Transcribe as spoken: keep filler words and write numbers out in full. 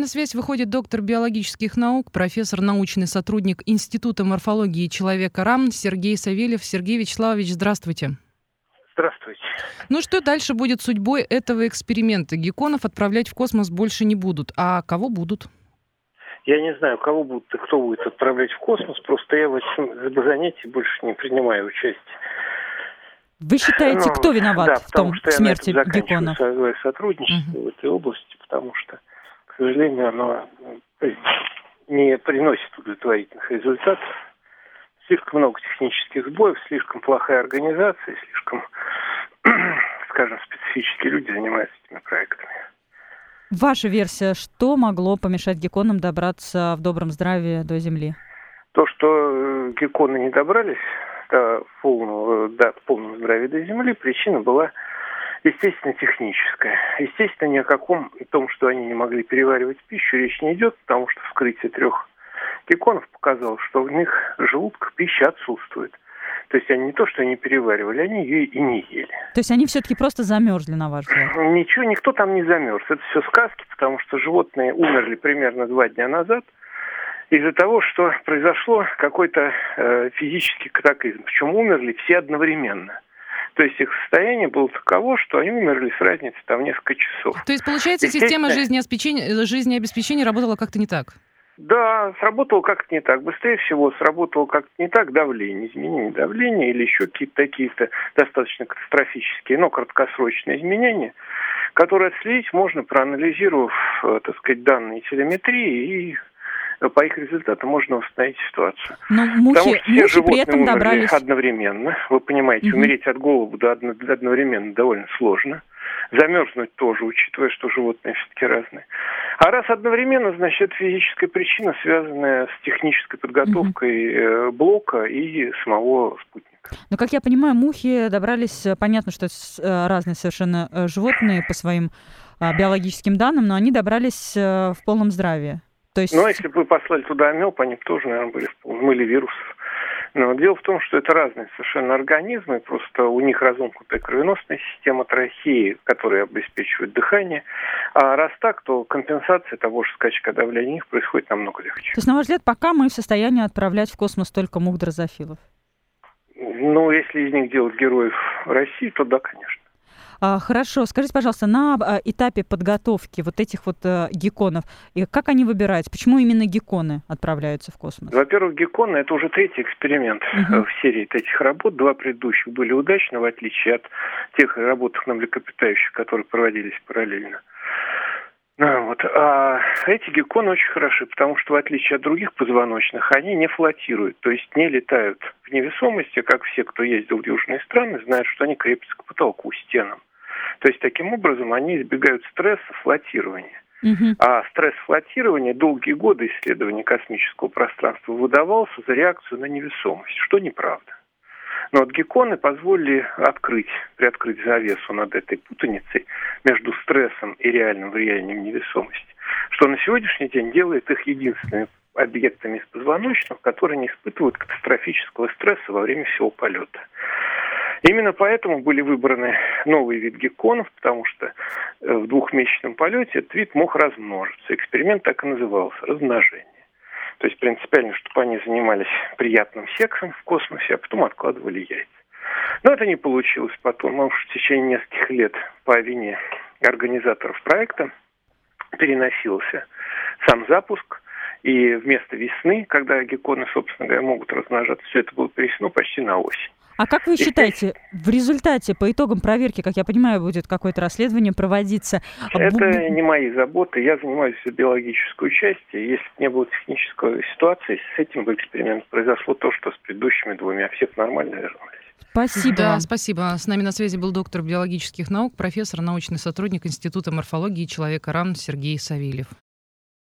на связь выходит доктор биологических наук, профессор, научный сотрудник Института морфологии человека РАН Сергей Савельев. Сергей Вячеславович, здравствуйте. Здравствуйте. Ну что дальше будет судьбой этого эксперимента? Гекконов отправлять в космос больше не будут. А кого будут? Я не знаю, кого будут и кто будет отправлять в космос. Просто я в этом занятии больше не принимаю участие. Вы считаете, ну, кто виноват да, в том что смерти я на этом Гекконов? заканчиваю свое сотрудничество uh-huh. в этой области, потому что, к сожалению, оно не приносит удовлетворительных результатов. Слишком много технических сбоев, слишком плохая организация, слишком, скажем, специфические люди занимаются этими проектами. Ваша версия, что могло помешать Гекконам добраться в добром здравии до Земли? То, что Гекконы не добрались до полного, до полного здравия до Земли, причина была, естественно, техническая. Естественно, ни о каком том, что они не могли переваривать пищу, речь не идет, потому что вскрытие трех Гекконов показало, что в них желудках пища отсутствует. То есть они не то, что они переваривали, они ее и не ели. То есть они все-таки просто замерзли, на ваш взгляд? Ничего, никто там не замерз. Это все сказки, потому что животные умерли примерно два дня назад из-за того, что произошло какой-то э, физический катаклизм. Причем умерли все одновременно. То есть их состояние было таково, что они умерли с разницей там в несколько часов. То есть, получается, система жизнеобеспечения, жизнеобеспечения работала как-то не так? Да, сработало как-то не так. Быстрее всего сработало как-то не так давление, изменение давления или еще какие-то такие-то достаточно катастрофические, но краткосрочные изменения, которые отследить можно, проанализировав, так сказать, данные телеметрии, и по их результатам можно восстановить ситуацию. Но мухи, Потому что все мухи животные при этом умерли добрались одновременно. Вы понимаете, угу. умереть от голода одновременно довольно сложно. Замерзнуть тоже, учитывая, что животные все-таки разные. А раз одновременно, значит, это физическая причина, связанная с технической подготовкой угу. блока и самого спутника. Но, как я понимаю, мухи добрались, понятно, что это разные совершенно животные по своим биологическим данным, но они добрались в полном здравии. То есть... Ну, если бы вы послали туда амеб, они бы тоже, наверное, были в полном, или вирусов. Но дело в том, что это разные совершенно организмы, просто у них разомкнутая кровеносная система, трахеи, которые обеспечивают дыхание. А раз так, то компенсация того же скачка давления у них происходит намного легче. То есть, на ваш взгляд, пока мы в состоянии отправлять в космос только мух дрозофилов? Ну, если из них делать героев России, то да, конечно. Хорошо. Скажите, пожалуйста, на этапе подготовки вот этих вот гекконов, как они выбираются? Почему именно гекконы отправляются в космос? Во-первых, гекконы — это уже третий эксперимент uh-huh. в серии этих работ. Два предыдущих были удачны, в отличие от тех работ на млекопитающих, которые проводились параллельно. Ну, вот. А эти гекконы очень хороши, потому что, в отличие от других позвоночных, они не флотируют, то есть не летают в невесомости, как все, кто ездил в южные страны, знают, что они крепятся к потолку, стенам. То есть, таким образом, они избегают стресса флотирования. Uh-huh. А стресс флотирования долгие годы исследования космического пространства выдавался за реакцию на невесомость, что неправда. Но вот гекконы позволили открыть, приоткрыть завесу над этой путаницей между стрессом и реальным влиянием невесомости, что на сегодняшний день делает их единственными объектами из позвоночных, которые не испытывают катастрофического стресса во время всего полета. Именно поэтому были выбраны новый вид гекконов, потому что в двухмесячном полете этот вид мог размножиться. Эксперимент так и назывался – размножение. То есть принципиально, чтобы они занимались приятным сексом в космосе, а потом откладывали яйца. Но это не получилось потом. Потому что в течение нескольких лет по вине организаторов проекта переносился сам запуск. И вместо весны, когда гекконы, собственно говоря, могут размножаться, все это было перенесено почти на осень. А как вы считаете, в результате, по итогам проверки, как я понимаю, будет какое-то расследование проводиться? Это не мои заботы. Я занимаюсь биологической частью. Если бы не было технической ситуации, с этим бы эксперимент произошло то, что с предыдущими двумя. Все нормально вернулись. Спасибо. Да, спасибо. С нами на связи был доктор биологических наук, профессор, научный сотрудник Института морфологии человека РАН Сергей Савельев.